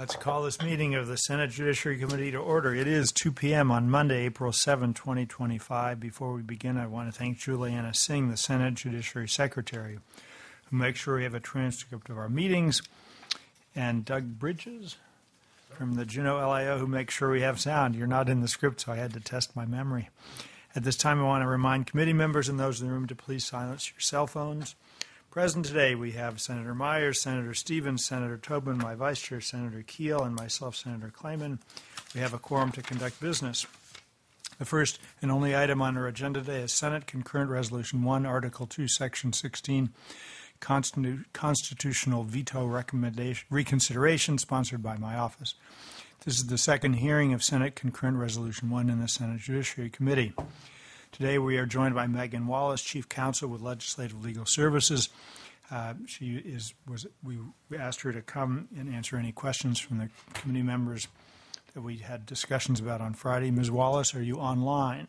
Let's call this meeting of the Senate Judiciary Committee to order. It is 2 p.m. on Monday, April 7, 2025. Before we begin, I want to thank Juliana Singh, the Senate Judiciary Secretary, who makes sure we have a transcript of our meetings, and Doug Bridges from the Juneau LIO, who makes sure we have sound. You're not in the script, so I had to test my memory. At this time, I want to remind committee members and those in the room to please silence your cell phones. Present today, we have Senator Myers, Senator Stevens, Senator Tobin, my Vice Chair, Senator Keel, and myself, Senator Klayman. We have a quorum to conduct business. The first and only item on our agenda today is Senate Concurrent Resolution 1, Article 2, Section 16, Constitutional Veto Recommendation Reconsideration, sponsored by my office. This is the second hearing of Senate Concurrent Resolution 1 in the Senate Judiciary Committee. Today we are joined by Megan Wallace, Chief Counsel with Legislative Legal Services. We asked her to come and answer any questions from the committee members that we had discussions about on Friday. Ms. Wallace, are you online?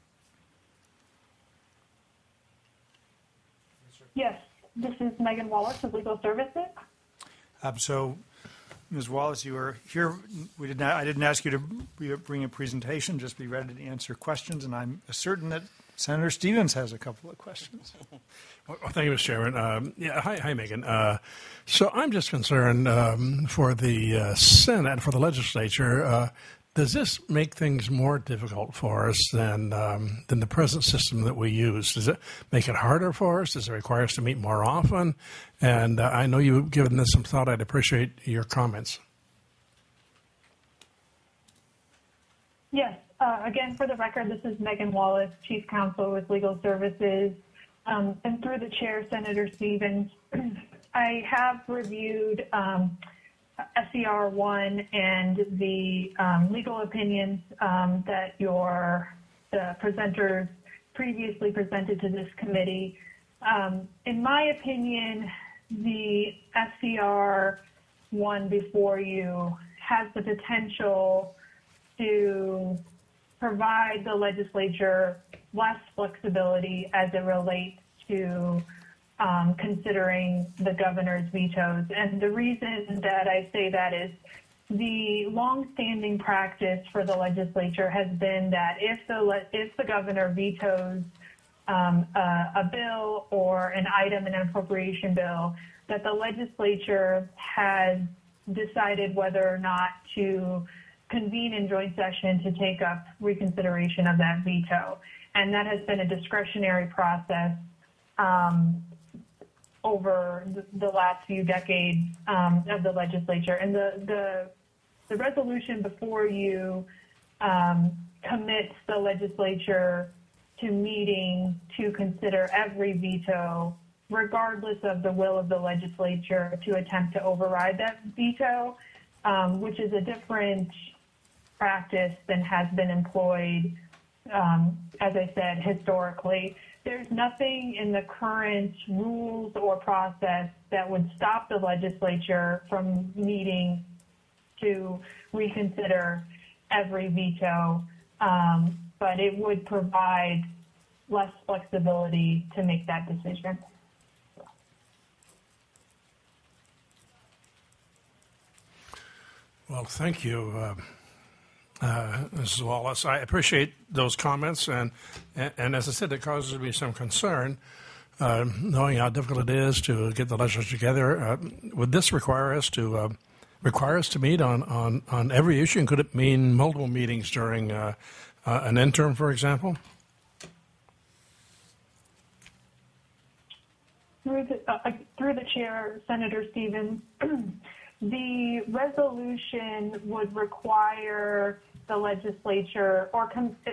Yes, this is Megan Wallace of Legal Services. So, Ms. Wallace, you are here. I didn't ask you to bring a presentation. Just be ready to answer questions, and I'm certain that Senator Stevens has a couple of questions. Well, thank you, Mr. Chairman. Hi, Megan. So I'm just concerned for the Senate, for the legislature. Does this make things more difficult for us than the present system that we use? Does it make it harder for us? Does it require us to meet more often? And I know you've given this some thought. I'd appreciate your comments. Yes. Again, for the record, this is Megan Wallace, Chief Counsel with Legal Services. And through the chair, Senator Stevens, I have reviewed SCR 1 and the legal opinions that the presenters previously presented to this committee. In my opinion, the SCR 1 before you has the potential to provide the legislature less flexibility as it relates to considering the governor's vetoes. And the reason that I say that is the longstanding practice for the legislature has been that if the governor vetoes a bill or an item in an appropriation bill, that the legislature has decided whether or not to convene in joint session to take up reconsideration of that veto. And that has been a discretionary process over the last few decades of the legislature. And the resolution before you commits the legislature to meeting to consider every veto, regardless of the will of the legislature, to attempt to override that veto, which is a different practice than has been employed, as I said, historically. There's nothing in the current rules or process that would stop the legislature from meeting to reconsider every veto, but it would provide less flexibility to make that decision. Well, thank you, Mrs. Wallace. I appreciate those comments, and as I said, it causes me some concern, knowing how difficult it is to get the legislature together. Would this require us to meet on every issue, and could it mean multiple meetings during an interim, for example? Through the chair, Senator Stevens, the resolution would require the legislature, or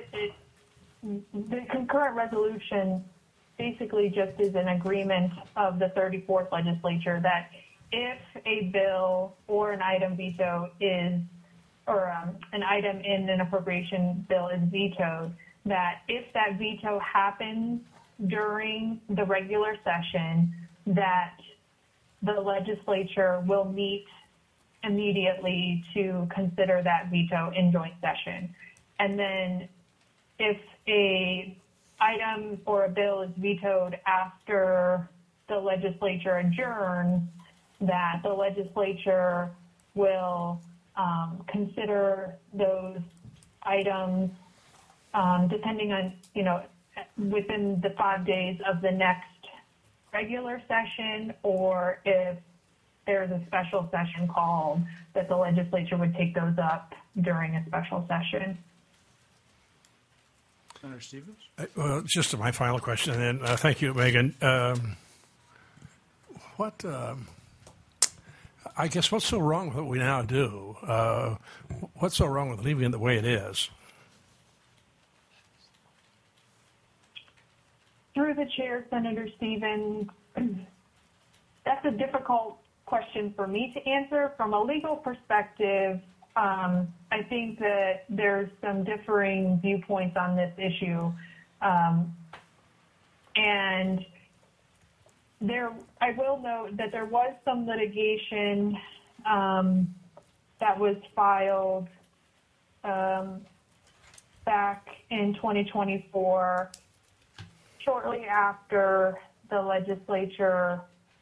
the concurrent resolution basically just is an agreement of the 34th legislature that if a bill or an item veto is, or an item in an appropriation bill is vetoed, that if that veto happens during the regular session, that the legislature will meet immediately to consider that veto in joint session. And then if a item or a bill is vetoed after the legislature adjourns, that the legislature will consider those items depending on, within the 5 days of the next regular session, or if there's a special session called, that the legislature would take those up during a special session. Senator Stevens? Well, just my final question, and then thank you, Megan. I guess what's so wrong with what we now do? What's so wrong with leaving it the way it is? Through the chair, Senator Stevens, that's a difficult question for me to answer. From a legal perspective, I think that there's some differing viewpoints on this issue. And I will note that there was some litigation that was filed back in 2024, shortly after the legislature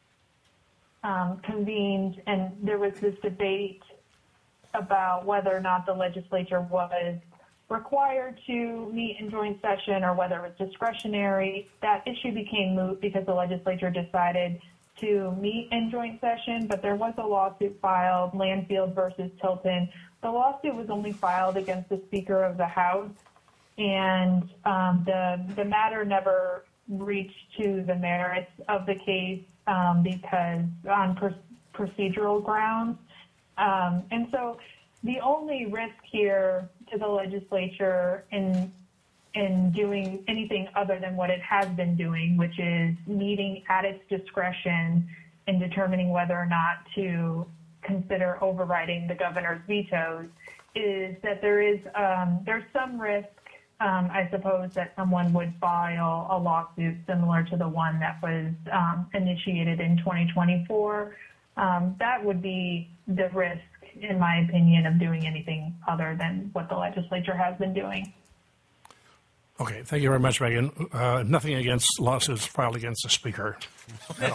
convened, and there was this debate about whether or not the legislature was required to meet in joint session or whether it was discretionary. That issue became moot because the legislature decided to meet in joint session, but there was a lawsuit filed, Landfield versus Tilton. The lawsuit was only filed against the Speaker of the House, and the matter never reached to the merits of the case because on procedural grounds. And so the only risk here to the legislature in doing anything other than what it has been doing, which is meeting at its discretion in determining whether or not to consider overriding the governor's vetoes, is that there's some risk, I suppose, that someone would file a lawsuit similar to the one that was initiated in 2024. That would be the risk, in my opinion, of doing anything other than what the legislature has been doing. Okay, thank you very much, Megan. Nothing against lawsuits filed against the Speaker at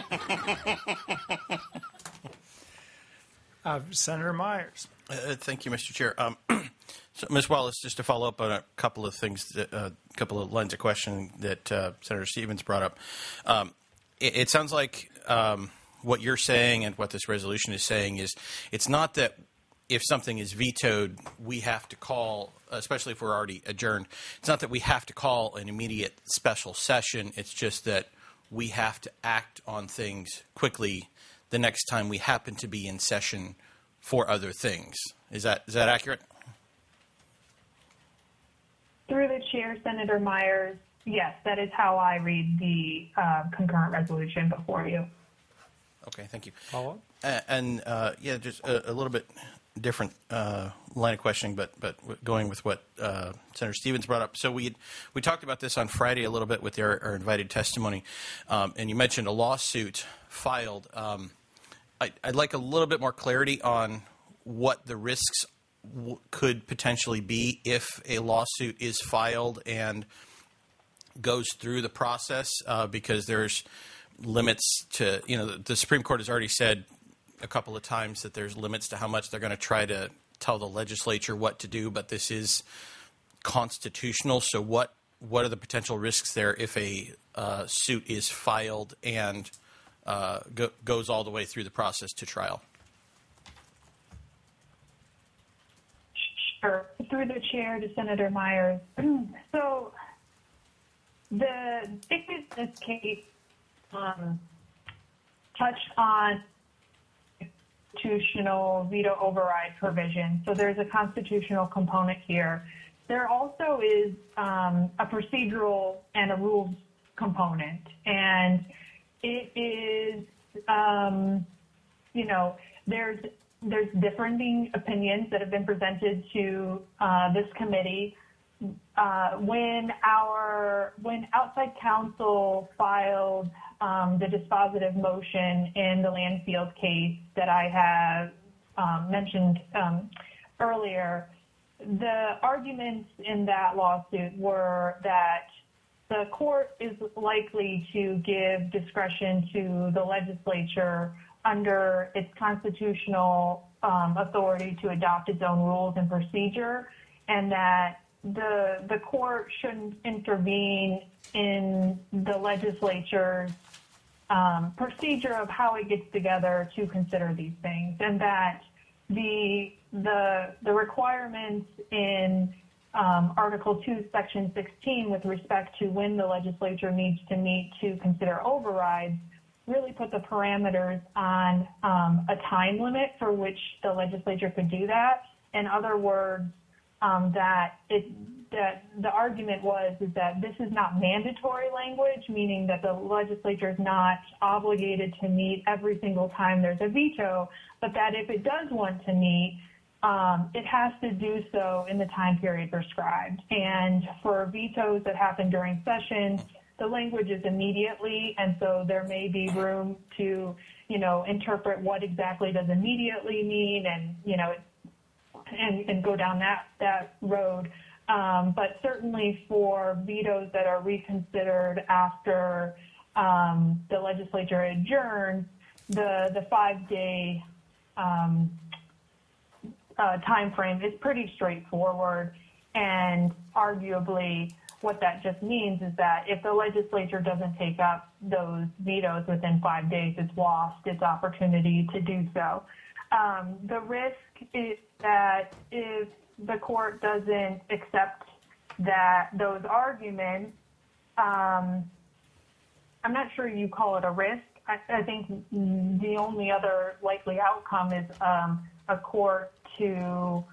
all. Senator Myers. Thank you, Mr. Chair. So, Ms. Wallace, just to follow up on a couple of things, a couple of lines of questioning that Senator Stevens brought up. It sounds like what you're saying and what this resolution is saying is it's not that if something is vetoed, we have to call, especially if we're already adjourned, it's not that we have to call an immediate special session. It's just that we have to act on things quickly the next time we happen to be in session for other things. Is that accurate? Through the chair, Senator Myers, yes, that is how I read the concurrent resolution before you. Okay, thank you. Follow Just a little bit different line of questioning, but going with what Senator Stevens brought up. So we talked about this on Friday a little bit with our invited testimony, and you mentioned a lawsuit filed. I'd like a little bit more clarity on what the risks could potentially be if a lawsuit is filed and goes through the process, because there's limits to, the Supreme Court has already said a couple of times that there's limits to how much they're going to try to tell the legislature what to do, but this is constitutional. So what are the potential risks there if a suit is filed and goes all the way through the process to trial? Sure. Through the chair to Senator Myers. So the issues in this case touched on constitutional veto override provision. So there's a constitutional component here. There also is a procedural and a rules component. And it is, there's differing opinions that have been presented to this committee. When outside counsel filed the dispositive motion in the Landfield case that I have mentioned earlier, the arguments in that lawsuit were that the court is likely to give discretion to the legislature under its constitutional authority to adopt its own rules and procedure, and that the court shouldn't intervene in the legislature's procedure of how it gets together to consider these things, and that the requirements in Article 2, Section 16 with respect to when the legislature needs to meet to consider overrides really put the parameters on a time limit for which the legislature could do that. In other words, that the argument is that this is not mandatory language, meaning that the legislature is not obligated to meet every single time there's a veto, but that if it does want to meet, it has to do so in the time period prescribed. And for vetoes that happen during session, the language is immediately, and so there may be room to, interpret what exactly does immediately mean, and, and go down that road. But certainly for vetoes that are reconsidered after the legislature adjourns, the 5-day time frame is pretty straightforward, and arguably what that just means is that if the legislature doesn't take up those vetoes within 5 days, it's lost its opportunity to do so. The risk is that if the court doesn't accept those arguments, I'm not sure you call it a risk. I think the only other likely outcome is a court to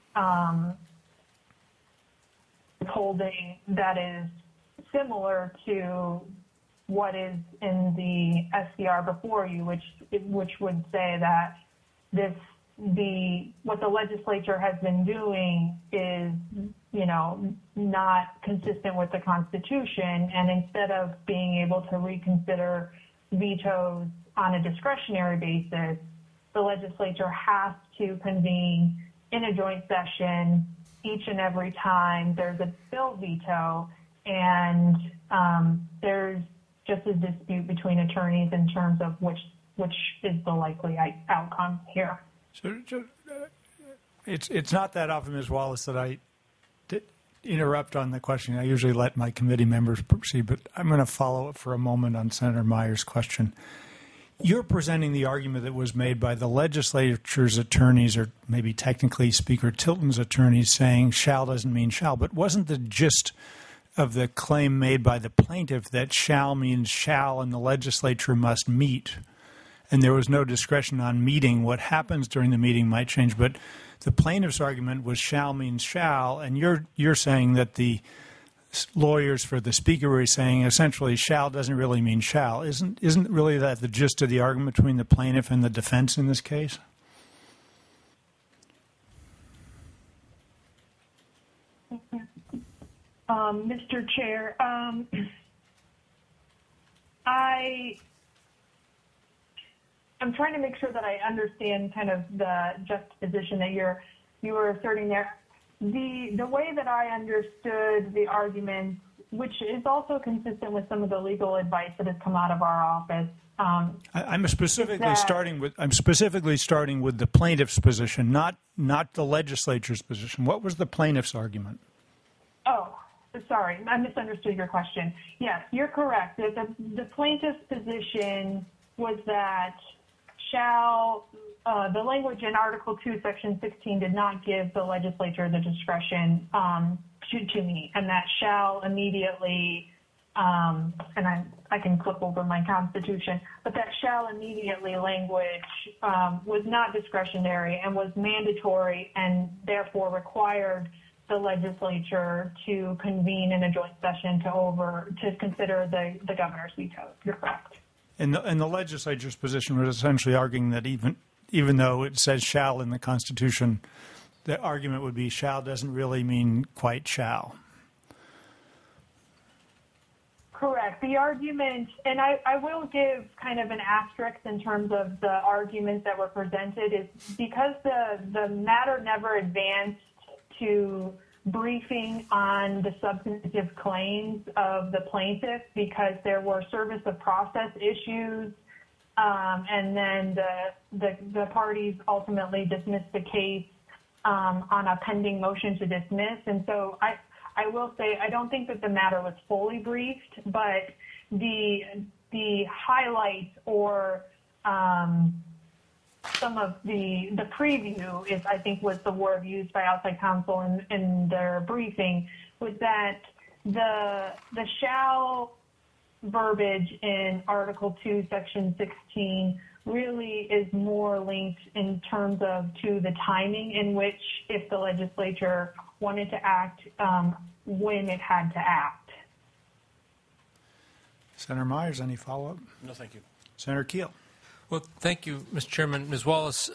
holding that is similar to what is in the SCR before you, which would say that what the legislature has been doing is, not consistent with the Constitution, and instead of being able to reconsider vetoes on a discretionary basis, the legislature has to convene in a joint session each and every time there's a bill veto, and there's just a dispute between attorneys in terms of which is the likely outcome here. So it's not that often, Ms. Wallace, that I interrupt on the question. I usually let my committee members proceed, but I'm going to follow up for a moment on Senator Meyer's question. You're presenting the argument that was made by the legislature's attorneys, or maybe technically Speaker Tilton's attorneys, saying shall doesn't mean shall. But wasn't the gist of the claim made by the plaintiff that shall means shall and the legislature must meet, and there was no discretion on meeting? What happens during the meeting might change, but the plaintiff's argument was shall means shall, and you're saying that the lawyers for the speaker were saying essentially shall doesn't really mean shall. Isn't really that the gist of the argument between the plaintiff and the defense in this case? Mr. Chair, I'm trying to make sure that I understand kind of the juxtaposition that you were asserting there. The way that I understood the argument, which is also consistent with some of the legal advice that has come out of our office. I'm specifically starting with the plaintiff's position, not the legislature's position. What was the plaintiff's argument? Oh, sorry, I misunderstood your question. Yes, you're correct. The plaintiff's position was that the language in Article 2, Section 16 did not give the legislature the discretion to meet, and that shall immediately, and I can flip over my Constitution, but that shall immediately language was not discretionary and was mandatory, and therefore required the legislature to convene in a joint session to consider the governor's veto. You're correct. And the legislature's position was essentially arguing that even though it says shall in the Constitution, the argument would be shall doesn't really mean quite shall. Correct. The argument, and I will give kind of an asterisk in terms of the arguments that were presented, is because the matter never advanced to briefing on the substantive claims of the plaintiff, because there were service of process issues and then the parties ultimately dismissed the case on a pending motion to dismiss. And so I will say I don't think that the matter was fully briefed, but the highlights or some of the preview is, I think, was the word used by outside counsel in their briefing, was that the shall verbiage in Article 2, Section 16 really is more linked in terms of to the timing in which, if the legislature wanted to act, when it had to act. Senator Myers, any follow-up? No, thank you. Senator Keel. Well, thank you, Mr. Chairman. Ms. Wallace,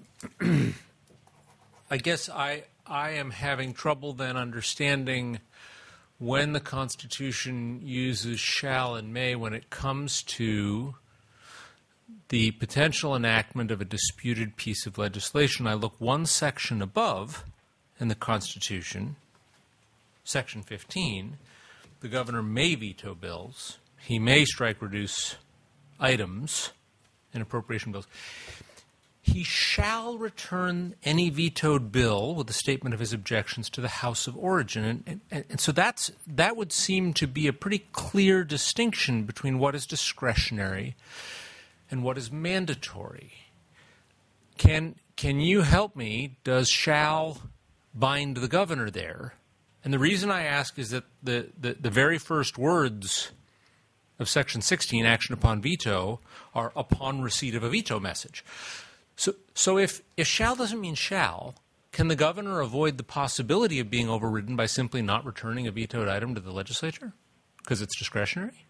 I guess I am having trouble then understanding when the Constitution uses shall and may when it comes to the potential enactment of a disputed piece of legislation. I look one section above in the Constitution, Section 15, the governor may veto bills. He may strike reduce items in appropriation bills. He shall return any vetoed bill with a statement of his objections to the House of Origin. And so that would seem to be a pretty clear distinction between what is discretionary and what is mandatory. Can you help me? Does shall bind the governor there? And the reason I ask is that the very first words of Section 16, action upon veto, are upon receipt of a veto message. So if shall doesn't mean shall, can the governor avoid the possibility of being overridden by simply not returning a vetoed item to the legislature because it's discretionary?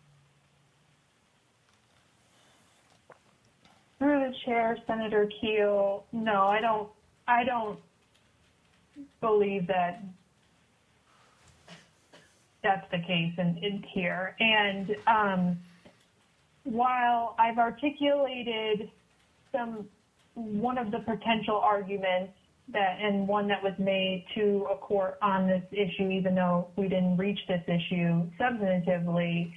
Through the chair, Senator Keel, no, I don't believe that that's the case in here. And while I've articulated one of the potential arguments and one that was made to a court on this issue, even though we didn't reach this issue substantively,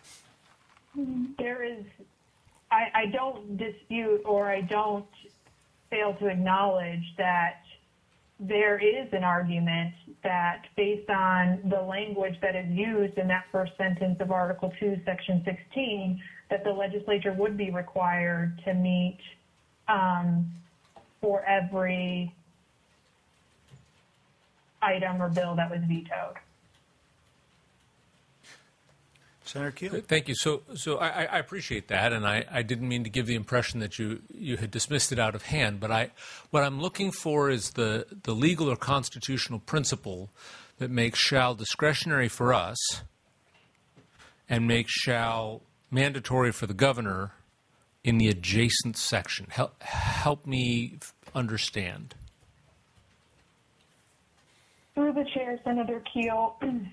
I don't dispute or I don't fail to acknowledge that there is an argument that based on the language that is used in that first sentence of Article 2, Section 16, that the legislature would be required to meet for every item or bill that was vetoed. Senator Keel. Thank you. So I appreciate that, and I didn't mean to give the impression that you had dismissed it out of hand. But what I'm looking for is the legal or constitutional principle that makes shall discretionary for us and makes shall mandatory for the governor in the adjacent section. Help me understand. Through the chair, Senator Keel,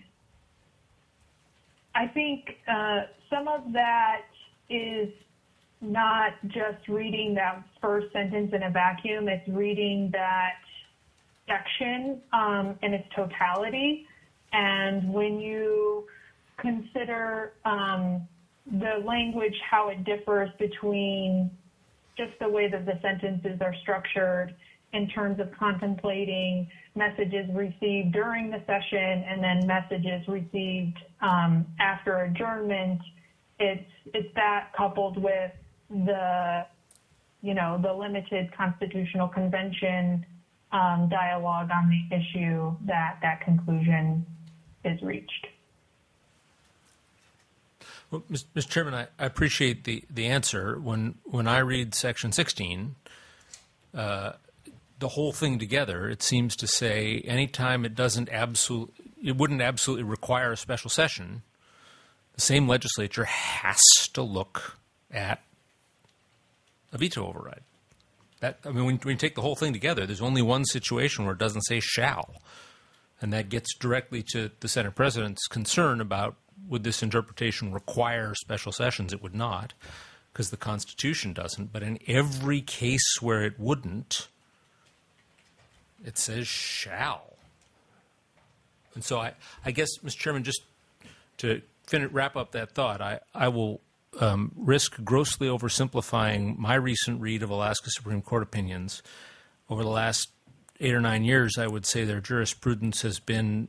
I think some of that is not just reading that first sentence in a vacuum. It's reading that section in its totality. And when you consider the language, how it differs between just the way that the sentences are structured in terms of contemplating messages received during the session and then messages received after adjournment, it's that coupled with the limited constitutional convention dialogue on the issue that conclusion is reached. Well, Mr. Chairman, I appreciate the answer. When I read Section 16, the whole thing together, it seems to say anytime it wouldn't absolutely require a special session, the same legislature has to look at a veto override. When you take the whole thing together, there's only one situation where it doesn't say shall, and that gets directly to the Senate President's concern about would this interpretation require special sessions? It would not, because the Constitution doesn't. But in every case where it wouldn't, it says shall. And so I guess, Mr. Chairman, just to wrap up that thought, I will risk grossly oversimplifying my recent read of Alaska Supreme Court opinions. Over the last 8 or 9 years, I would say their jurisprudence has been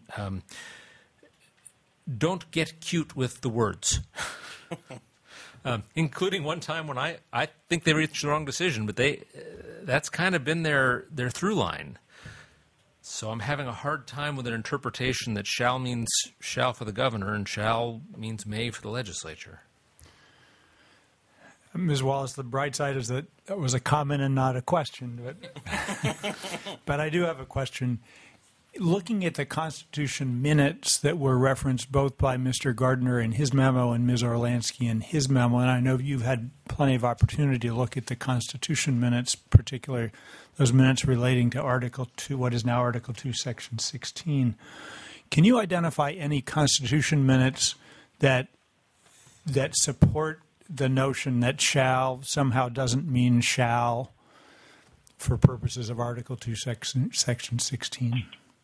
don't get cute with the words. Including one time when I think they reached the wrong decision, but that's kind of been their through line. So I'm having a hard time with an interpretation that shall means shall for the governor and shall means may for the legislature. Ms. Wallace, the bright side is that was a comment and not a question. But I do have a question. Looking at the Constitution minutes that were referenced both by Mr. Gardner in his memo and Ms. Orlansky in his memo, and I know you've had plenty of opportunity to look at the Constitution minutes, particularly those minutes relating to Article 2, what is now Article 2, Section 16. Can you identify any Constitution minutes that support the notion that shall somehow doesn't mean shall for purposes of Article 2, Section 16?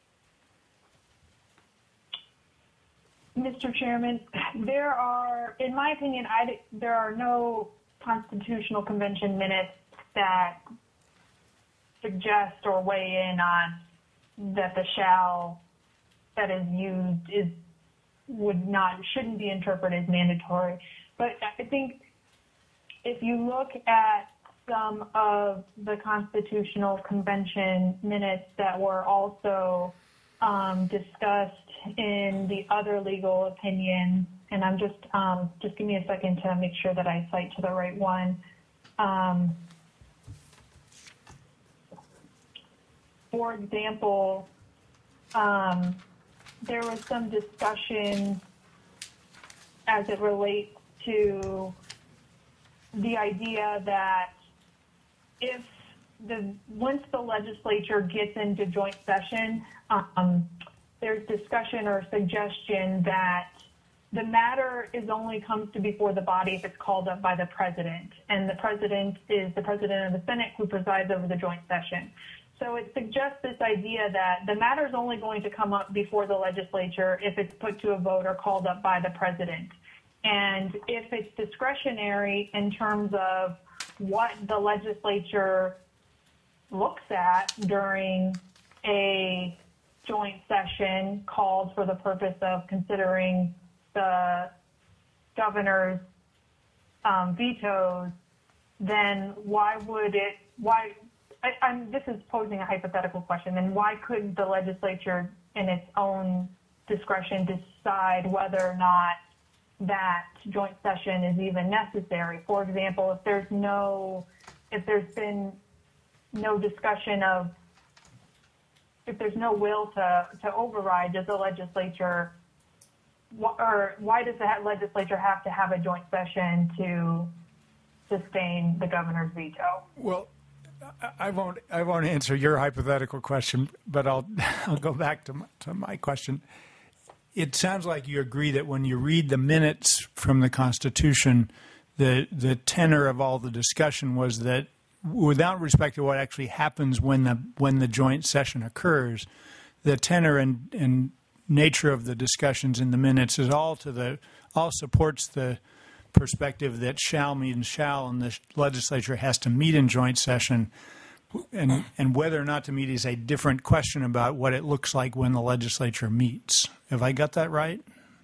Mr. Chairman, there are, in my opinion, there are no Constitutional Convention minutes that suggest or weigh in on that the shall that is used shouldn't be interpreted as mandatory. But I think if you look at some of the Constitutional Convention minutes that were also discussed in the other legal opinion, and I'm just give me a second to make sure that I cite to the right one. For example, there was some discussion as it relates to the idea that once the legislature gets into joint session, there's discussion or suggestion that the matter only comes to before the body if it's called up by the president, and the president is the president of the Senate who presides over the joint session. So it suggests this idea that the matter is only going to come up before the legislature if it's put to a vote or called up by the president. And if it's discretionary in terms of what the legislature looks at during a joint session called for the purpose of considering the governor's vetoes, then this is posing a hypothetical question, then why couldn't the legislature in its own discretion decide whether or not that joint session is even necessary? For example, if there's been no discussion of, if there's no will to override, does the legislature, or why does the legislature have to have a joint session to sustain the governor's veto? Well, I won't answer your hypothetical question, but I'll go back to my question. It sounds like you agree that when you read the minutes from the Constitution, the tenor of all the discussion was that, without respect to what actually happens when the joint session occurs, the tenor and nature of the discussions in the minutes is all supports the perspective that shall means shall, and the legislature has to meet in joint session, and whether or not to meet is a different question about what it looks like when the legislature meets. Have I got that right?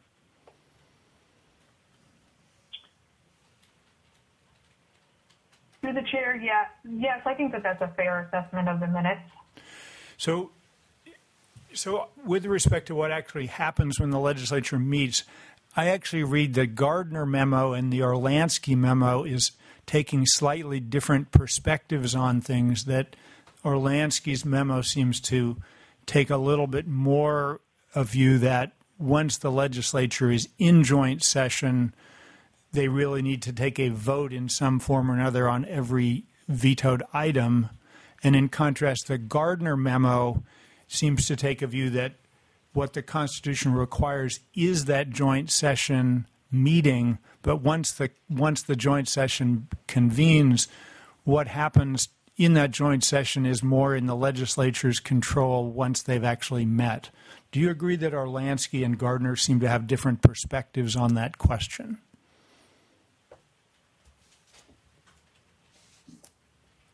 Through the chair, yes, I think that's a fair assessment of the minutes. So with respect to what actually happens when the legislature meets, I actually read the Gardner memo and the Orlansky memo is taking slightly different perspectives on things, that Orlansky's memo seems to take a little bit more a view that once the legislature is in joint session, they really need to take a vote in some form or another on every vetoed item. And in contrast, the Gardner memo seems to take a view that what the Constitution requires is that joint session meeting, but once the joint session convenes, what happens in that joint session is more in the legislature's control once they've actually met. Do you agree that Orlansky and Gardner seem to have different perspectives on that question?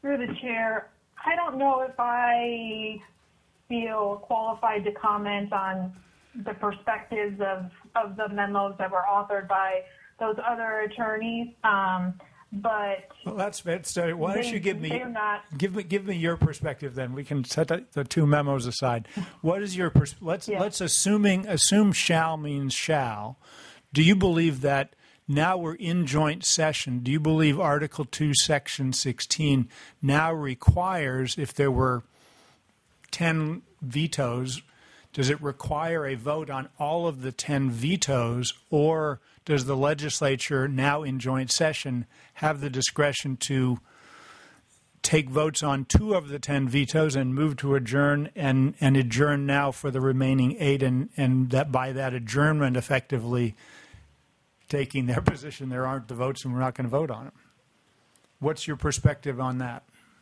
Through the chair, I don't know if I feel qualified to comment on the perspectives of the memos that were authored by those other attorneys. But Well, that's so why don't you give they're not. me your perspective then? We can set the two memos aside. What is your let's assume shall means shall. Do you believe that now we're in joint session? Do you believe Article 2, Section 16 now requires, if there were 10 vetoes, does it require a vote on all of the 10 vetoes, or does the legislature now in joint session have the discretion to take votes on 2 of the 10 vetoes and move to adjourn and adjourn now for the remaining 8 and that by that adjournment effectively taking their position there aren't the votes and we're not going to vote on them? What's your perspective on that?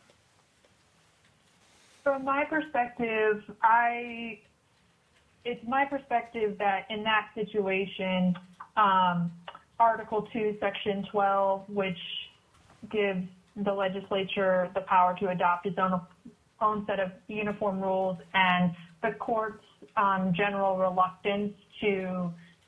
From my perspective, it's my perspective that in that situation, Article 2, Section 12, which gives the legislature the power to adopt its own set of uniform rules, and the court's general reluctance to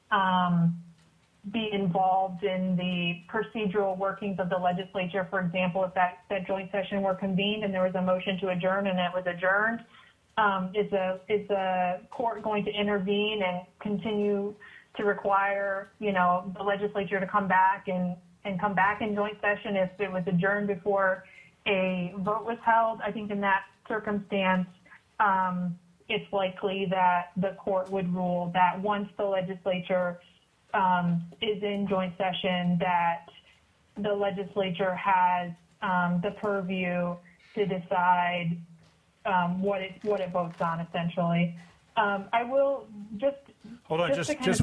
be involved in the procedural workings of the legislature. For example, if that joint session were convened and there was a motion to adjourn and it was adjourned, is the court going to intervene and continue to require, the legislature to come back and come back in joint session if it was adjourned before a vote was held? I think in that circumstance, it's likely that the court would rule that once the legislature is in joint session, that the legislature has the purview to decide what it votes on, essentially. I will just hold on,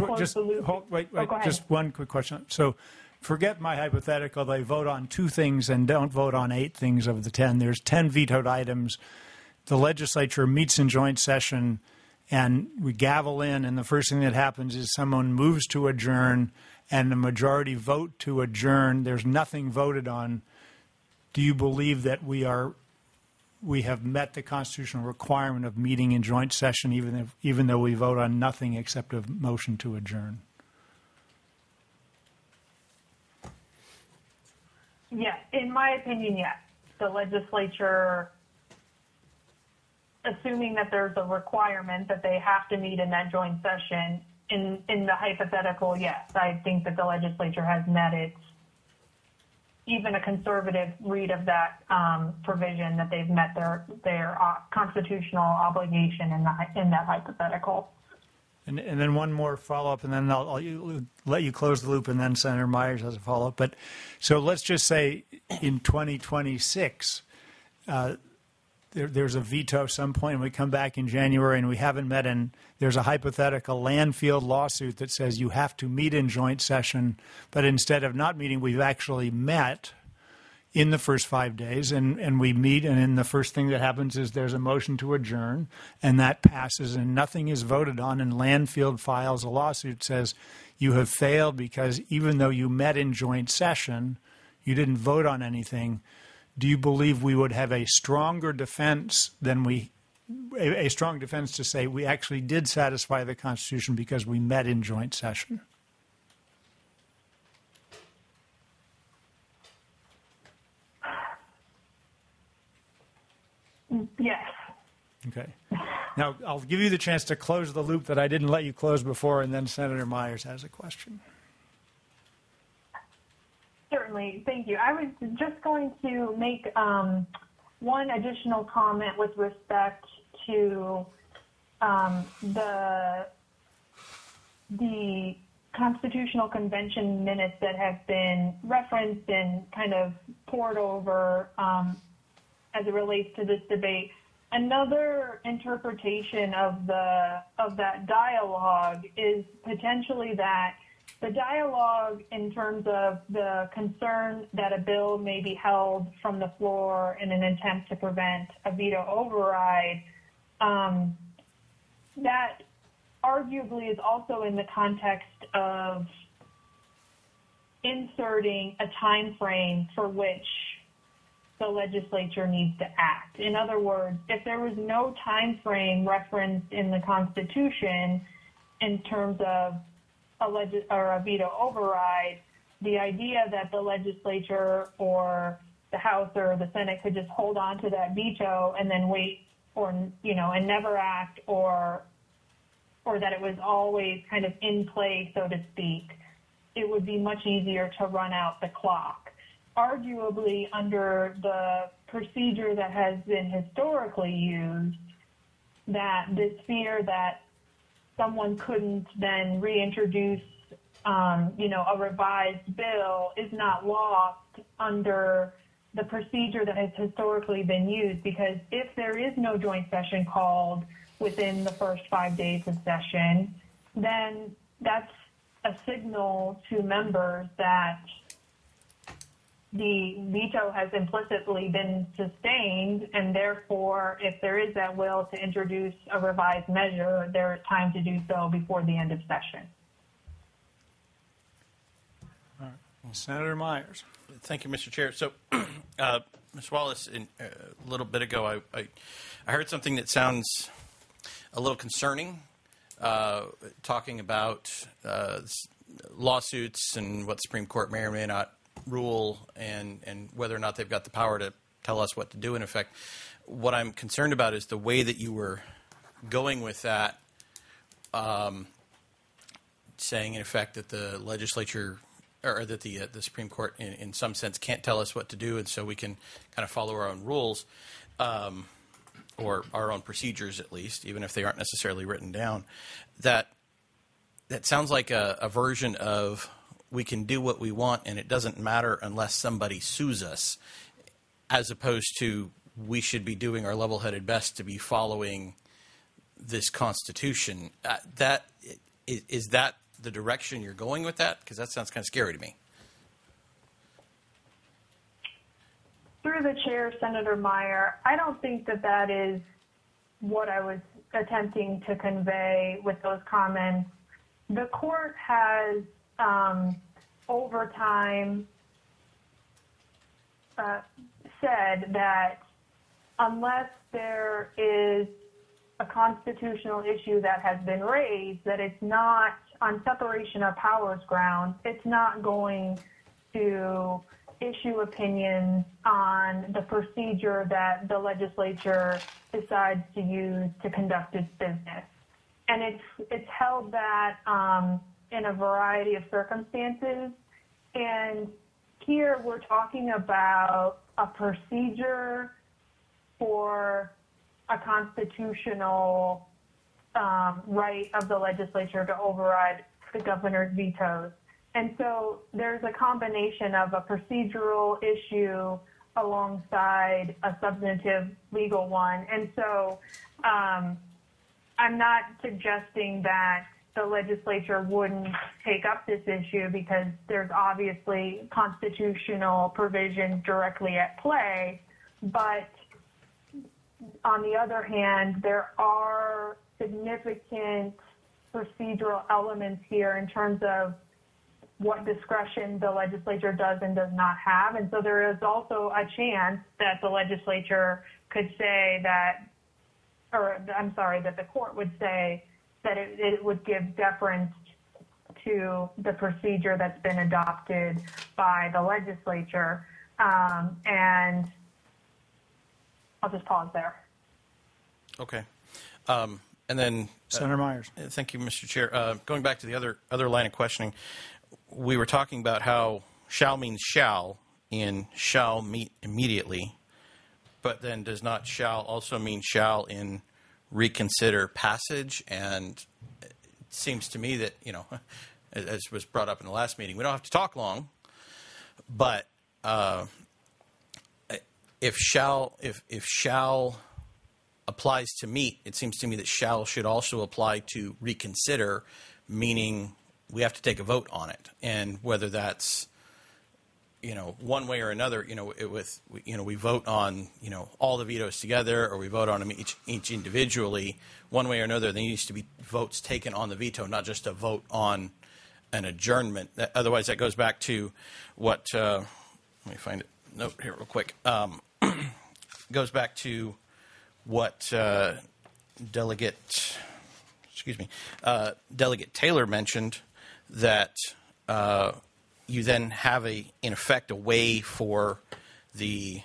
just one quick question. So, forget my hypothetical. They vote on 2 things and don't vote on 8 things of the 10. There's 10 vetoed items. The legislature meets in joint session, and we gavel in, and the first thing that happens is someone moves to adjourn, and the majority vote to adjourn. There's nothing voted on. Do you believe that we have met the constitutional requirement of meeting in joint session, even though we vote on nothing except a motion to adjourn? Yes, in my opinion, yes. The legislature, assuming that there's a requirement that they have to meet in that joint session, in the hypothetical, yes, I think that the legislature has met its, even a conservative read of that provision, that they've met their constitutional obligation in that hypothetical. And then one more follow-up, and then I'll let you close the loop, and then Senator Myers has a follow-up. But so let's just say in 2026, there's a veto at some point, and we come back in January, and we haven't met, and there's a hypothetical Landfield lawsuit that says you have to meet in joint session, but instead of not meeting, we've actually met in the first 5 days, and we meet, and then the first thing that happens is there's a motion to adjourn, and that passes, and nothing is voted on, and Landfield files a lawsuit that says you have failed because even though you met in joint session, you didn't vote on anything. Do you believe we would have a stronger defense than a strong defense to say we actually did satisfy the Constitution because we met in joint session? Yes. Okay. Now, I'll give you the chance to close the loop that I didn't let you close before, and then Senator Myers has a question. Certainly. Thank you. I was just going to make one additional comment with respect to the Constitutional Convention minutes that have been referenced and kind of poured over as it relates to this debate. Another interpretation of that dialogue is potentially that the dialogue in terms of the concern that a bill may be held from the floor in an attempt to prevent a veto override, that arguably is also in the context of inserting a time frame for which the legislature needs to act. In other words, if there was no time frame referenced in the Constitution in terms of a veto override, the idea that the legislature or the House or the Senate could just hold on to that veto and then wait, or and never act, or that it was always kind of in play, so to speak, it would be much easier to run out the clock. Arguably, under the procedure that has been historically used, that this fear that someone couldn't then reintroduce, a revised bill is not lost under the procedure that has historically been used, because if there is no joint session called within the first 5 days of session, then that's a signal to members that the veto has implicitly been sustained, and therefore, if there is that will to introduce a revised measure, there is time to do so before the end of session. All right. Senator Myers. Thank you, Mr. Chair. So, Ms. Wallace, a little bit ago, I heard something that sounds a little concerning, talking about lawsuits and what the Supreme Court may or may not rule, and whether or not they've got the power to tell us what to do. In effect, what I'm concerned about is the way that you were going with that, saying in effect that the legislature, or that the Supreme Court in some sense can't tell us what to do, and so we can kind of follow our own rules, or our own procedures at least, even if they aren't necessarily written down. That sounds like a version of we can do what we want and it doesn't matter unless somebody sues us, as opposed to we should be doing our level-headed best to be following this Constitution. Is that the direction you're going with that? Because that sounds kind of scary to me. Through the chair, Senator Meyer, I don't think that is what I was attempting to convey with those comments. The court has, over time, said that unless there is a constitutional issue that has been raised, that it's not, on separation of powers grounds, it's not going to issue opinions on the procedure that the legislature decides to use to conduct its business. And it's held that in a variety of circumstances. And here we're talking about a procedure for a constitutional right of the legislature to override the governor's vetoes. And so there's a combination of a procedural issue alongside a substantive legal one. And so I'm not suggesting that the legislature wouldn't take up this issue, because there's obviously constitutional provisions directly at play. But on the other hand, there are significant procedural elements here in terms of what discretion the legislature does and does not have. And so there is also a chance that the legislature could say that, that the court would say that it would give deference to the procedure that's been adopted by the legislature. And I'll just pause there. Okay. And then Senator Myers. Thank you, Mr. Chair. Going back to the other line of questioning, we were talking about how shall means shall in shall meet immediately, but then does not shall also mean shall in reconsider passage? And it seems to me that, as was brought up in the last meeting, we don't have to talk long, but if shall applies to meet, it seems to me that shall should also apply to reconsider, meaning we have to take a vote on it. And whether that's, one way or another, we vote on, all the vetoes together, or we vote on them each individually, one way or another, there needs to be votes taken on the veto, not just a vote on an adjournment. Otherwise, that goes back to what, let me find it. Note here real quick. goes back to what Delegate Taylor mentioned, that you then have in effect a way for the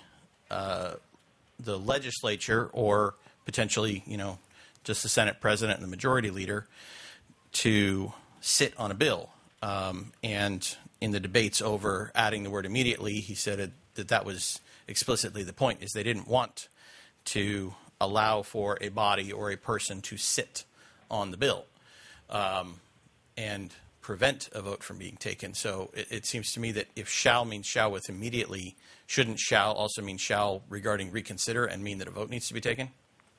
legislature, or potentially, just the Senate President and the Majority Leader, to sit on a bill. And in the debates over adding the word immediately, he said that was explicitly the point, is they didn't want to allow for a body or a person to sit on the bill and prevent a vote from being taken. So it seems to me that if shall means shall with immediately, shouldn't shall also mean shall regarding reconsider and mean that a vote needs to be taken?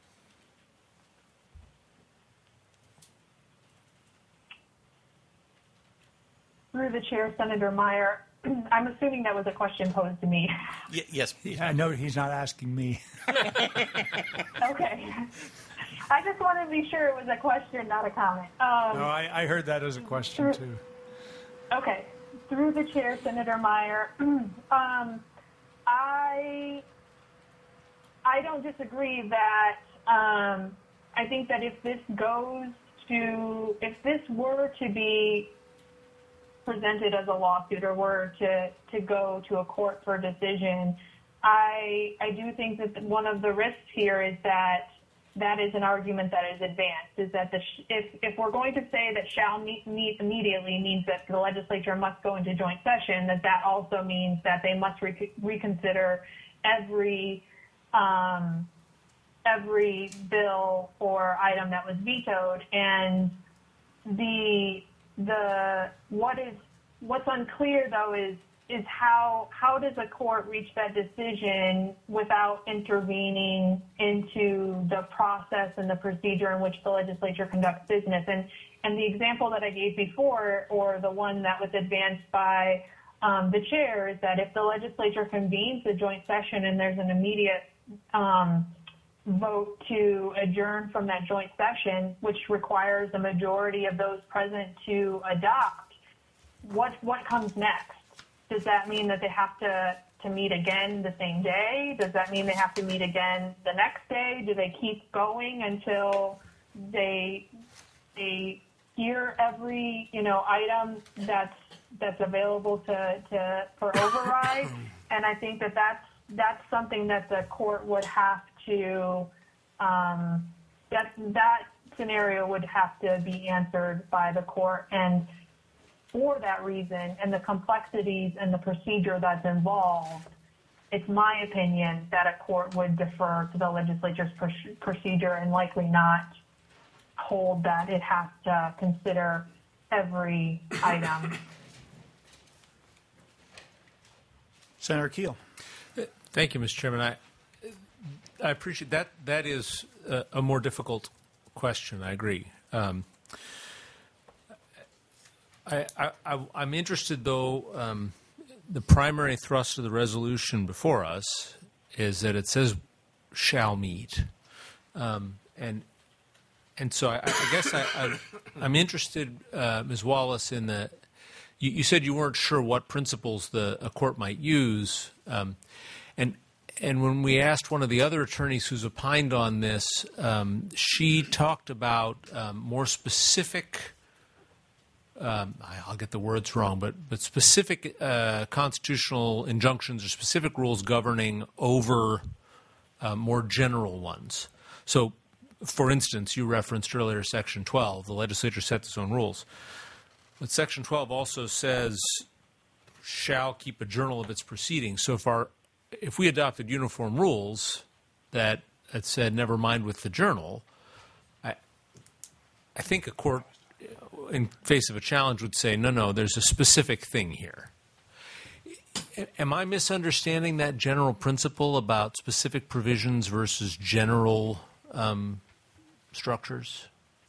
Through the chair, Senator Meyer, I'm assuming that was a question posed to me. Yes. I know he's not asking me. Okay. I just wanted to be sure it was a question, not a comment. No, I heard that as a question, too. Okay. Through the chair, Senator Meyer, I don't disagree that I think that if this were to be presented as a lawsuit or were to go to a court for a decision, I do think that one of the risks here is that is an argument that is advanced, is that if we're going to say that shall meet immediately means that the legislature must go into joint session, that also means that they must reconsider every bill or item that was vetoed. And what's unclear though is how does a court reach that decision without intervening into the process and the procedure in which the legislature conducts business. And the example that I gave before, or the one that was advanced by the chair, is that if the legislature convenes a joint session and there's an immediate vote to adjourn from that joint session, which requires a majority of those present to adopt, what comes next? Does that mean that they have to meet again the same day? Does that mean they have to meet again the next day? Do they keep going until they hear every item that's available for override? And I think that's something that the court would have to that scenario would have to be answered by the court. And for that reason and the complexities and the procedure that's involved, it's my opinion that a court would defer to the legislature's procedure and likely not hold that it has to consider every item. Senator Keel. Thank you, Mr. Chairman. I appreciate that. That is a more difficult question. I agree. I'm interested, though, the primary thrust of the resolution before us is that it says shall meet. And so I guess I'm interested, Ms. Wallace, in the you said you weren't sure what principles a court might use. And when we asked one of the other attorneys who's opined on this, she talked about more specific I'll get the words wrong, but specific constitutional injunctions or specific rules governing over more general ones. So, for instance, you referenced earlier Section 12. The legislature sets its own rules. But Section 12 also says shall keep a journal of its proceedings. So if we adopted uniform rules that said never mind with the journal, I think a court in face of a challenge would say, no, there's a specific thing here. Am I misunderstanding that general principle about specific provisions versus general structures?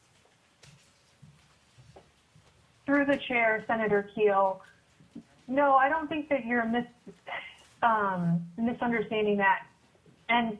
Through the chair, Senator Keel, no, I don't think that you're misunderstanding that. And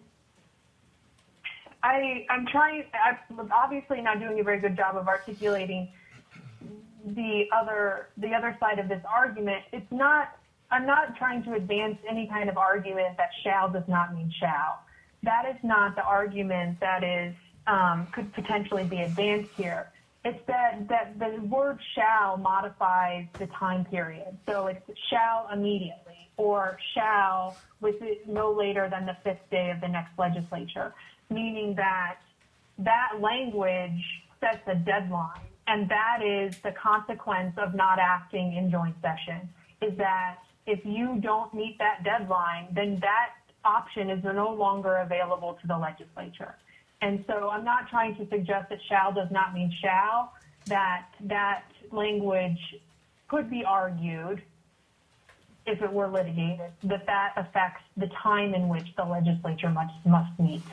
I'm obviously not doing a very good job of articulating the other side of this argument. It's not I'm not trying to advance any kind of argument that shall does not mean shall. That is not the argument that is could potentially be advanced here. It's that the word shall modifies the time period. So it's shall immediately or shall no later than the 5th day of the next legislature, meaning that language sets a deadline, and that is the consequence of not acting in joint session, is that if you don't meet that deadline, then that option is no longer available to the legislature. And so I'm not trying to suggest that shall does not mean shall, that language could be argued if it were litigated, that affects the time in which the legislature must meet.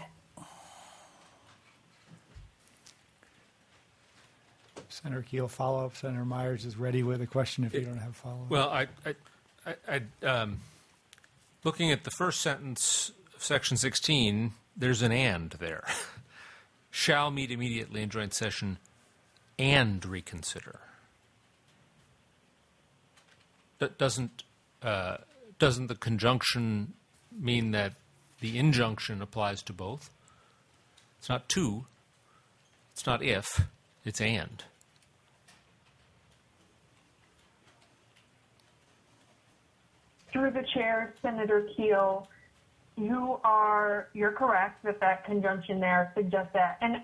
Senator Keel, follow-up. Senator Myers is ready with a question if you don't have follow-up. Well, looking at the first sentence of Section 16, there's an and there. Shall meet immediately in joint session and reconsider. Doesn't the conjunction mean that the injunction applies to both? It's not to, it's not if, it's and. Through the chair, Senator Keel, you're correct that conjunction there suggests that. And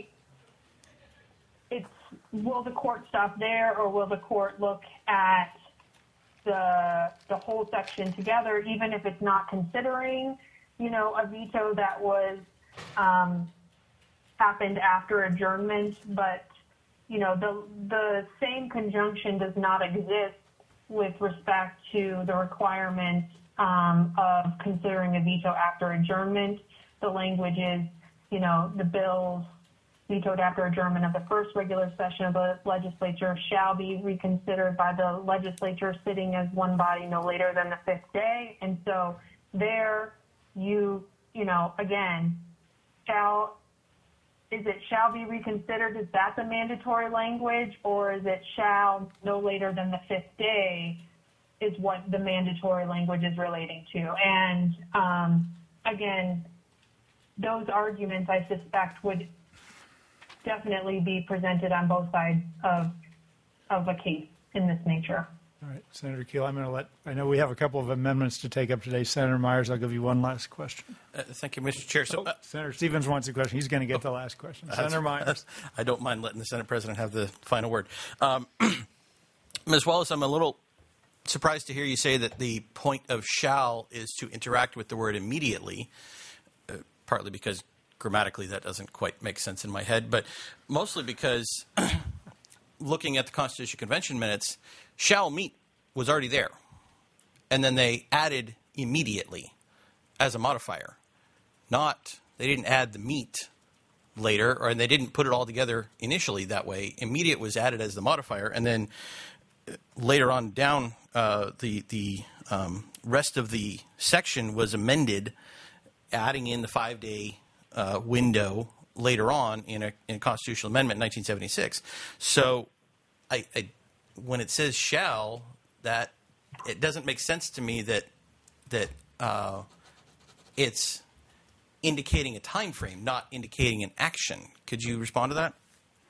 will the court stop there, or will the court look at the whole section together, even if it's not considering, a veto that was happened after adjournment, but the same conjunction does not exist with respect to the requirement of considering a veto after adjournment. The language is, the bills vetoed after adjournment of the first regular session of the legislature shall be reconsidered by the legislature sitting as one body no later than the 5th day. And so there again, is it shall be reconsidered? Is that the mandatory language, or is it shall no later than the 5th day is what the mandatory language is relating to? And again, those arguments, I suspect, would definitely be presented on both sides of a case in this nature. All right, Senator Keel, I'm going to I know we have a couple of amendments to take up today. Senator Myers, I'll give you one last question. Thank you, Mr. Chair. So, Senator Stevens wants a question. He's going to get the last question. Senator Myers. I don't mind letting the Senate President have the final word. Ms. Wallace, I'm a little surprised to hear you say that the point of shall is to interact with the word immediately, partly because grammatically that doesn't quite make sense in my head, but mostly because looking at the Constitution Convention minutes, shall meet was already there. And then they added immediately as a modifier. They didn't add the meet later, and they didn't put it all together initially that way. Immediate was added as the modifier, and then later on down, the rest of the section was amended, adding in the 5-day window later on in a constitutional amendment in 1976. So when it says shall, that it doesn't make sense to me that it's indicating a time frame, not indicating an action. Could you respond to that?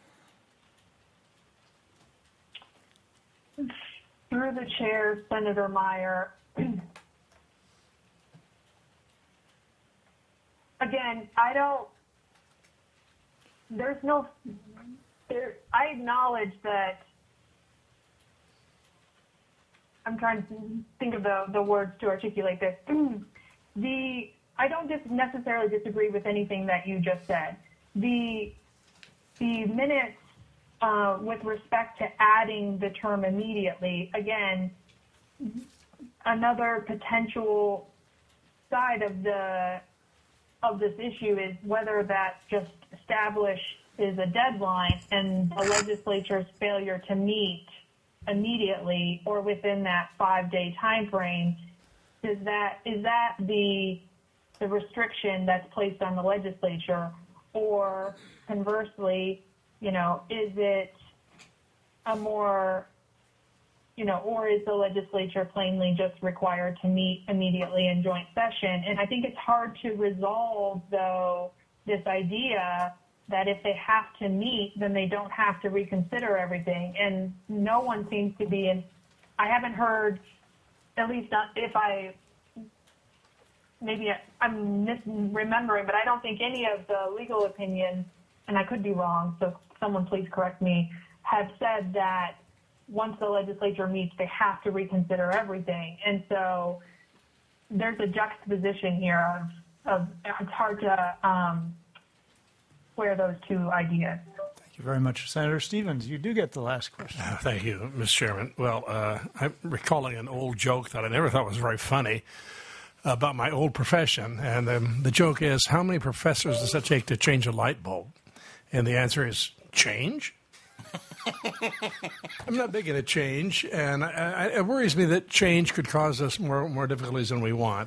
Through the chair, Senator Meyer. Again, I acknowledge that. I'm trying to think of the words to articulate this. I don't necessarily disagree with anything that you just said. The minutes with respect to adding the term immediately, again, another potential side of this issue is whether that just establishes a deadline and the legislature's failure to meet immediately or within that 5-day time frame. Is that the restriction that's placed on the legislature, or conversely, is it a more or is the legislature plainly just required to meet immediately in joint session? And I think it's hard to resolve, though, this idea that if they have to meet, then they don't have to reconsider everything. And no one seems to be I haven't heard, at least not if maybe I'm misremembering, but I don't think any of the legal opinions, and I could be wrong, so someone please correct me, have said that once the legislature meets, they have to reconsider everything. And so there's a juxtaposition here of it's hard to square those two ideas. Thank you very much. Senator Stevens, you do get the last question. Thank you, Mr. Chairman. Well, I'm recalling an old joke that I never thought was very funny about my old profession. And the joke is, how many professors does it take to change a light bulb? And the answer is, change? I'm not big into change, and it worries me that change could cause us more difficulties than we want.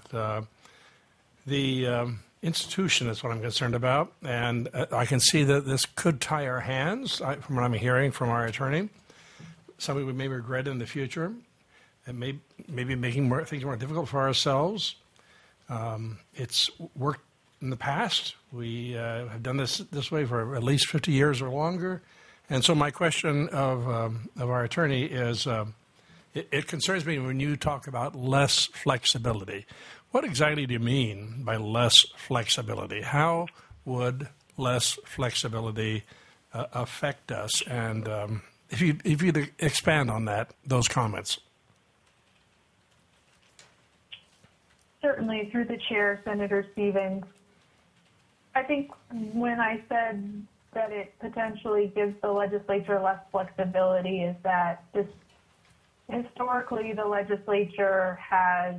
The institution is what I'm concerned about, and I can see that this could tie our hands, from what I'm hearing from our attorney, something we may regret in the future. It may be making things more difficult for ourselves. It's worked in the past. We have done this way for at least 50 years or longer. And so my question of our attorney is, it concerns me when you talk about less flexibility. What exactly do you mean by less flexibility? How would less flexibility affect us? And if you'd expand on those comments. Certainly, through the chair, Senator Stevens. I think when I said that it potentially gives the legislature less flexibility is that historically the legislature has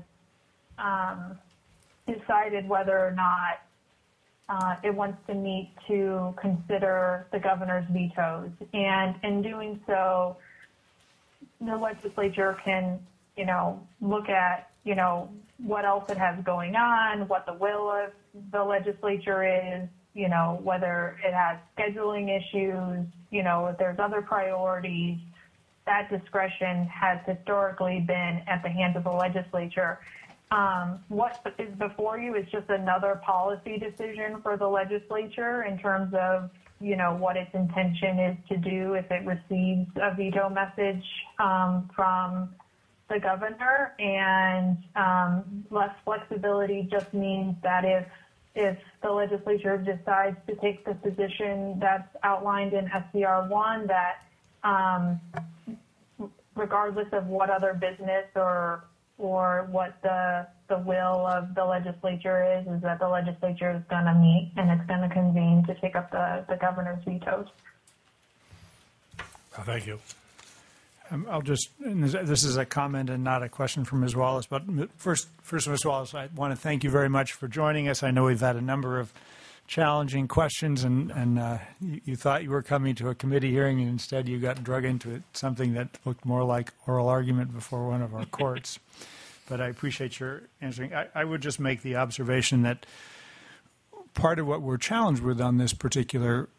decided whether or not it wants to meet to consider the governor's vetoes. And in doing so, the legislature can, look at, what else it has going on, what the will of the legislature is, whether it has scheduling issues, if there's other priorities. That discretion has historically been at the hands of the legislature. What is before you is just another policy decision for the legislature in terms of, what its intention is to do if it receives a veto message from the governor. And less flexibility just means that if the legislature decides to take the position that's outlined in SCR 1, that regardless of what other business or what the will of the legislature is that the legislature is going to meet and it's going to convene to take up the governor's vetoes. Thank you. This is a comment and not a question from Ms. Wallace, but first, Ms. Wallace, I want to thank you very much for joining us. I know we've had a number of challenging questions, and you thought you were coming to a committee hearing, and instead you got drug into something that looked more like oral argument before one of our courts. But I appreciate your answering. I would just make the observation that part of what we're challenged with on this particular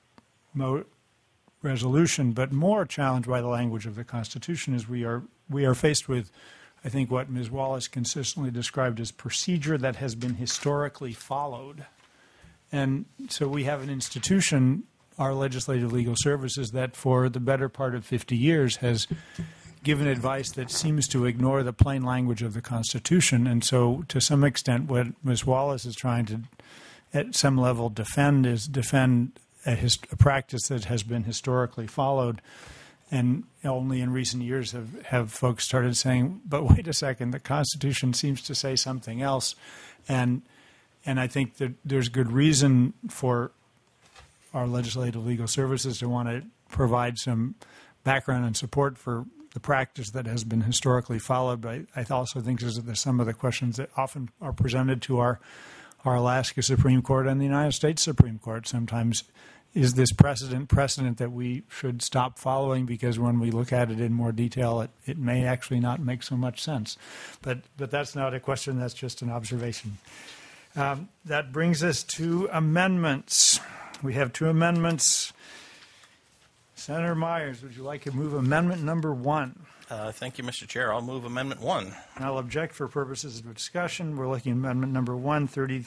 resolution, but more challenged by the language of the Constitution, is we are faced with, I think, what Ms. Wallace consistently described as procedure that has been historically followed. And so we have an institution, our Legislative Legal Services, that for the better part of 50 years has given advice that seems to ignore the plain language of the Constitution. And so to some extent what Ms. Wallace is trying to, at some level, defend a practice that has been historically followed. And only in recent years have folks started saying, but wait a second, the Constitution seems to say something else. And I think that there's good reason for our Legislative Legal Services to want to provide some background and support for the practice that has been historically followed. But I also think there's some of the questions that often are presented to our Alaska Supreme Court and the United States Supreme Court. Sometimes is this precedent that we should stop following because when we look at it in more detail, it may actually not make so much sense. But that's not a question, that's just an observation. That brings us to amendments. We have two amendments. Senator Myers, would you like to move amendment number 1? Thank you, Mr. Chair. I'll move Amendment 1. And I'll object for purposes of discussion. We're looking at amendment number 1,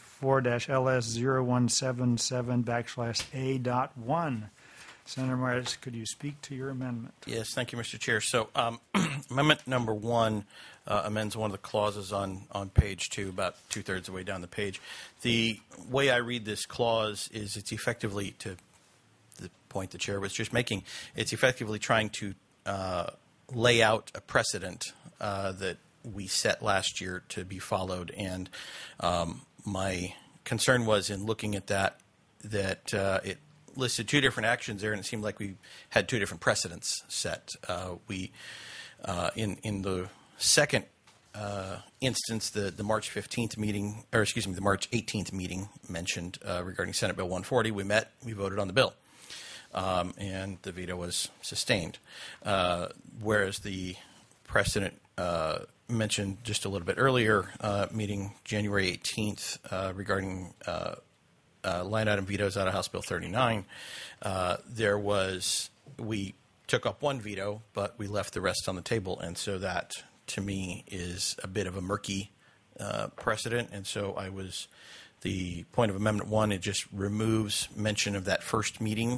34-LS0177/A.1. Senator Myers, could you speak to your amendment? Yes, thank you, Mr. Chair. So Amendment number 1 amends one of the clauses on page 2, about two-thirds of the way down the page. The way I read this clause is it's effectively, to the point the Chair was just making, it's effectively trying to lay out a precedent that we set last year to be followed. And my concern was in looking at that it listed two different actions there, and it seemed like we had two different precedents set. In the second instance, the March 15th meeting, or excuse me, the March 18th meeting mentioned regarding Senate Bill 140. We met, we voted on the bill, and the veto was sustained. Whereas the precedent mentioned just a little bit earlier, meeting January 18th regarding line item vetoes out of House Bill 39, we took up one veto, but we left the rest on the table. And so that, to me, is a bit of a murky precedent. And so the point of Amendment 1, it just removes mention of that first meeting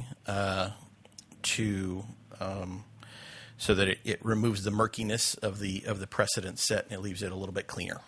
so that it removes the murkiness of the precedent set, and it leaves it a little bit cleaner.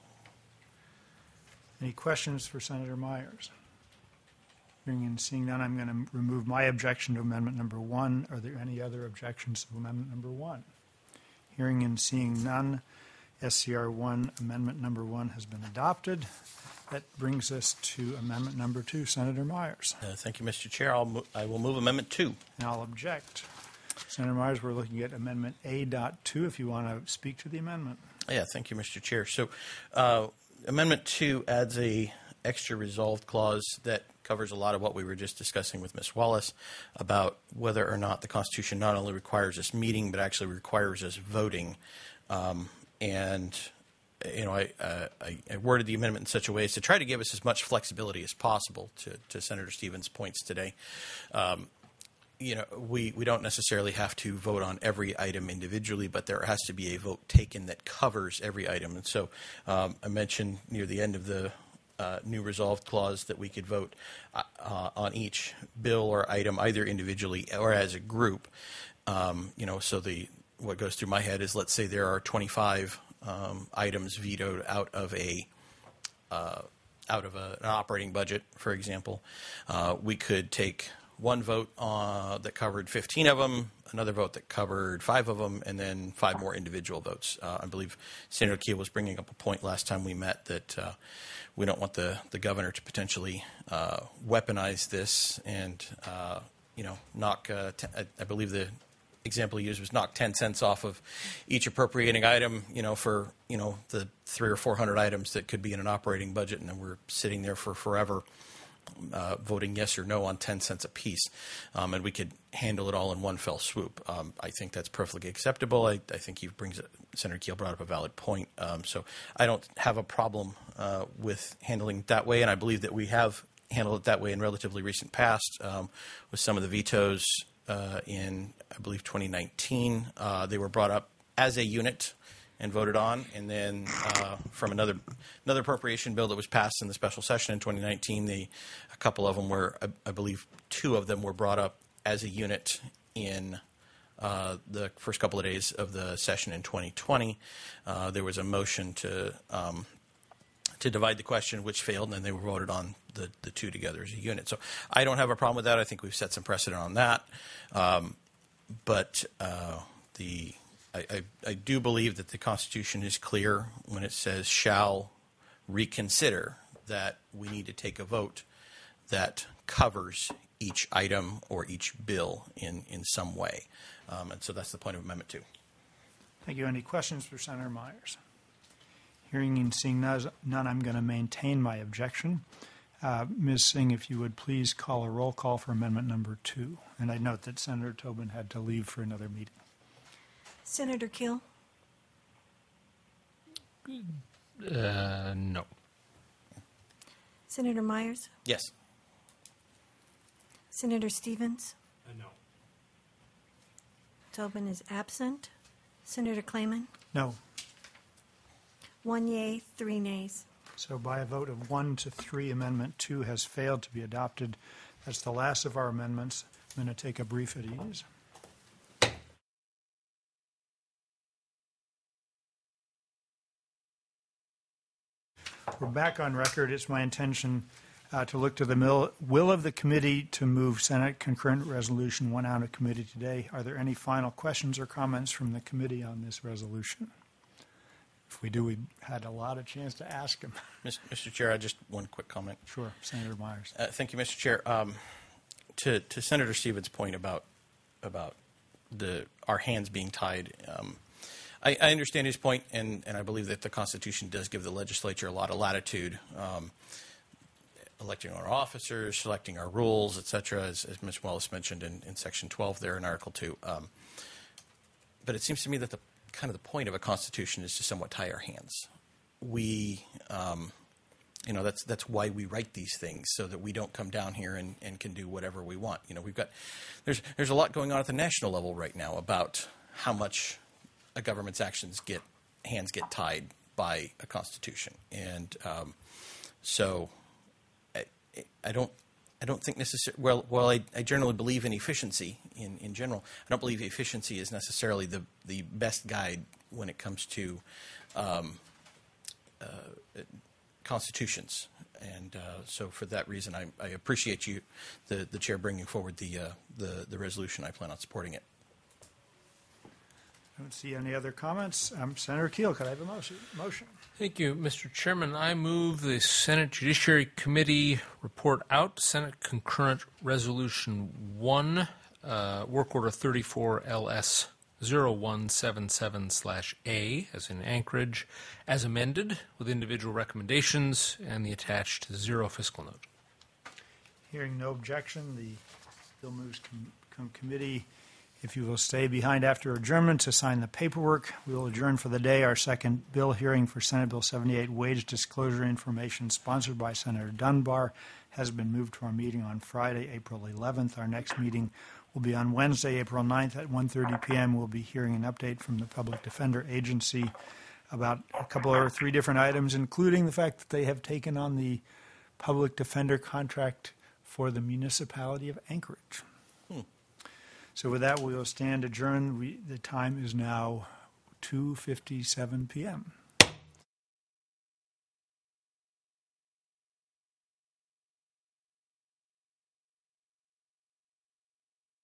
Any questions for Senator Myers? Hearing and seeing none, I'm going to remove my objection to amendment number 1. Are there any other objections to amendment number 1? Hearing and seeing none, SCR 1, amendment number 1 has been adopted. That brings us to amendment number 2. Senator Myers. Thank you, Mr. Chair. I will move Amendment 2. And I'll object. Senator Myers, we're looking at amendment A.2 if you want to speak to the amendment. Yeah, thank you, Mr. Chair. So Amendment 2 adds a extra resolved clause that covers a lot of what we were just discussing with Ms. Wallace about whether or not the Constitution not only requires us meeting, but actually requires us voting. And I worded the amendment in such a way as to try to give us as much flexibility as possible to Senator Stevens' points today. We don't necessarily have to vote on every item individually, but there has to be a vote taken that covers every item. And so I mentioned near the end of the new resolved clause that we could vote on each bill or item either individually or as a group. So what goes through my head is, let's say there are 25 items vetoed out of an operating budget, for example. We could take one vote that covered 15 of them, another vote that covered 5 of them, and then 5 more individual votes. I believe Senator Keel was bringing up a point last time we met that we don't want the governor to potentially weaponize this and knock. I believe the example he used was knock 10 cents off of each appropriating item. For the 300 or 400 items that could be in an operating budget, and then we're sitting there for forever. Voting yes or no on 10 cents a piece, and we could handle it all in one fell swoop. I think that's perfectly acceptable. I think Senator Keel brought up a valid point. So I don't have a problem with handling it that way, and I believe that we have handled it that way in relatively recent past with some of the vetoes in, I believe, 2019. They were brought up as a unit and voted on, and then from another appropriation bill that was passed in the special session in 2019, a couple of them were, I believe, 2 of them were brought up as a unit in the first couple of days of the session in 2020. There was a motion to divide the question, which failed, and then they were voted on the 2 together as a unit. So I don't have a problem with that. I think we've set some precedent on that. But I do believe that the Constitution is clear when it says shall reconsider, that we need to take a vote that covers each item or each bill in some way. And so that's the point of Amendment 2. Thank you. Any questions for Senator Myers? Hearing and seeing none, I'm going to maintain my objection. Ms. Singh, if you would please call a roll call for amendment number 2. And I note that Senator Tobin had to leave for another meeting. Senator Keel? No. Senator Myers? Yes. Senator Stevens? No. Tobin is absent. Senator Clayman? No. 1 yea, 3 nays. So by a vote of 1 to 3, Amendment 2 has failed to be adopted. That's the last of our amendments. I'm going to take a brief at ease. We're back on record. It's my intention to look to the will of the committee to move Senate Concurrent Resolution 1 out of committee today. Are there any final questions or comments from the committee on this resolution? If we do, we've had a lot of chance to ask them. Mr. Chair, just one quick comment. Sure, Senator Myers. Thank you, Mr. Chair. To Senator Stevens' point about our hands being tied, I understand his point, and I believe that the Constitution does give the legislature a lot of latitude, electing our officers, selecting our rules, et cetera, as Ms. Wallace mentioned in Section 12 there in Article 2. But it seems to me that the point of a Constitution is to somewhat tie our hands. We, that's why we write these things, so that we don't come down here and can do whatever we want. There's a lot going on at the national level right now about how much a government's hands get tied by a Constitution, and so I don't think necessarily. Well, I generally believe in efficiency in general. I don't believe efficiency is necessarily the best guide when it comes to constitutions, and so for that reason, I appreciate the chair, bringing forward the resolution. I plan on supporting it. I don't see any other comments. Senator Keel, could I have a motion? Thank you, Mr. Chairman. I move the Senate Judiciary Committee report out Senate Concurrent Resolution 1, Work Order 34 LS 0177/A, as in Anchorage, as amended, with individual recommendations and the attached zero fiscal note. Hearing no objection, the bill moves from committee. If you will stay behind after adjournment to sign the paperwork, we will adjourn for the day. Our second bill hearing for Senate Bill 78, Wage Disclosure Information, sponsored by Senator Dunbar, has been moved to our meeting on Friday, April 11th. Our next meeting will be on Wednesday, April 9th at 1:30 p.m. We'll be hearing an update from the Public Defender Agency about a couple or 3 different items, including the fact that they have taken on the public defender contract for the municipality of Anchorage. So with that, we will stand adjourned. The time is now 2:57 p.m.